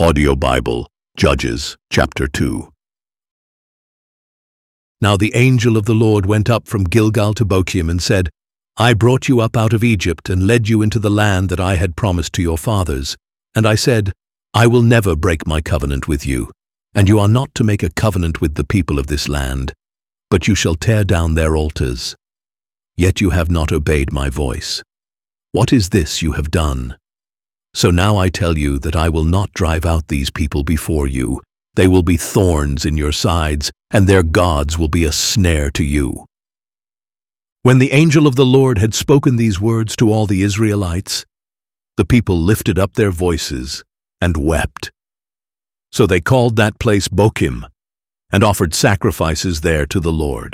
Audio Bible, Judges, chapter 2. Now the angel of the Lord went up from Gilgal to Bochim and said, I brought you up out of Egypt and led you into the land that I had promised to your fathers. And I said, I will never break my covenant with you, and you are not to make a covenant with the people of this land, but you shall tear down their altars. Yet you have not obeyed my voice. What is this you have done? So now I tell you that I will not drive out these people before you. They will be thorns in your sides, and their gods will be a snare to you. When the angel of the Lord had spoken these words to all the Israelites, the people lifted up their voices and wept. So they called that place Bochim, and offered sacrifices there to the Lord.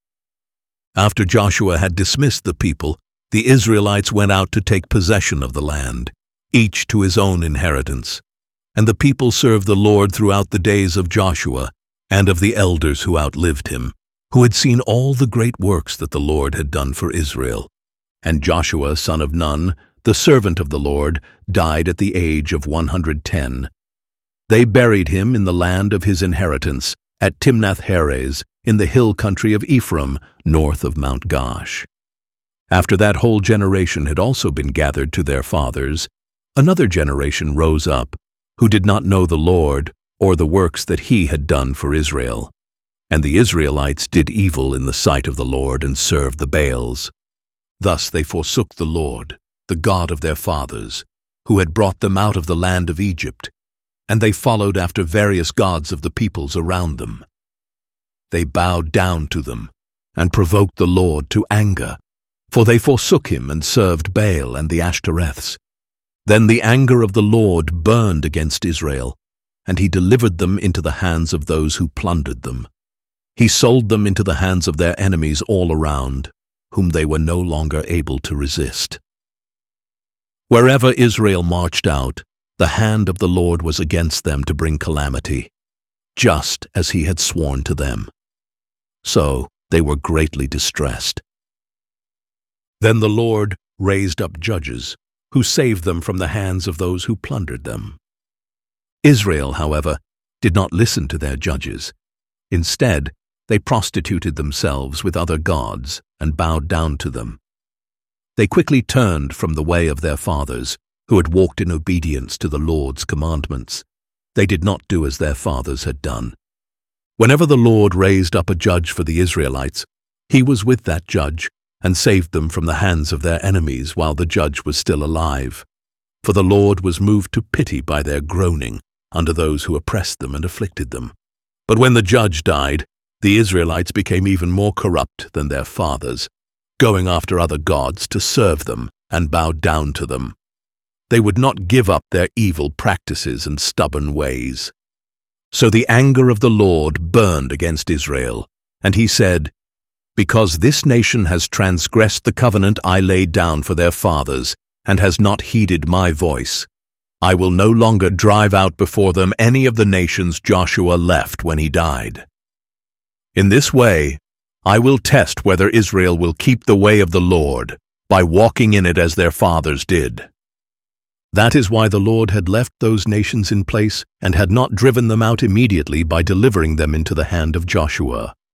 After Joshua had dismissed the people, the Israelites went out to take possession of the land, each to his own inheritance. And the people served the Lord throughout the days of Joshua and of the elders who outlived him, who had seen all the great works that the Lord had done for Israel. And Joshua, son of Nun, the servant of the Lord, died at the age of 110. They buried him in the land of his inheritance, at Timnath-Heres, in the hill country of Ephraim, north of Mount Gaash. After that whole generation had also been gathered to their fathers, another generation rose up, who did not know the Lord or the works that he had done for Israel. And the Israelites did evil in the sight of the Lord and served the Baals. Thus they forsook the Lord, the God of their fathers, who had brought them out of the land of Egypt, and they followed after various gods of the peoples around them. They bowed down to them and provoked the Lord to anger, for they forsook him and served Baal and the Ashtoreths. Then the anger of the Lord burned against Israel, and he delivered them into the hands of those who plundered them. He sold them into the hands of their enemies all around, whom they were no longer able to resist. Wherever Israel marched out, the hand of the Lord was against them to bring calamity, just as he had sworn to them. So they were greatly distressed. Then the Lord raised up judges, who saved them from the hands of those who plundered them. Israel, however, did not listen to their judges. Instead, they prostituted themselves with other gods and bowed down to them. They quickly turned from the way of their fathers, who had walked in obedience to the Lord's commandments. They did not do as their fathers had done. Whenever the Lord raised up a judge for the Israelites, he was with that judge and saved them from the hands of their enemies while the judge was still alive. For the Lord was moved to pity by their groaning under those who oppressed them and afflicted them. But when the judge died, the Israelites became even more corrupt than their fathers, going after other gods to serve them and bow down to them. They would not give up their evil practices and stubborn ways. So the anger of the Lord burned against Israel, and he said, Because this nation has transgressed the covenant I laid down for their fathers, and has not heeded my voice, I will no longer drive out before them any of the nations Joshua left when he died. In this way, I will test whether Israel will keep the way of the Lord, by walking in it as their fathers did. That is why the Lord had left those nations in place and had not driven them out immediately by delivering them into the hand of Joshua.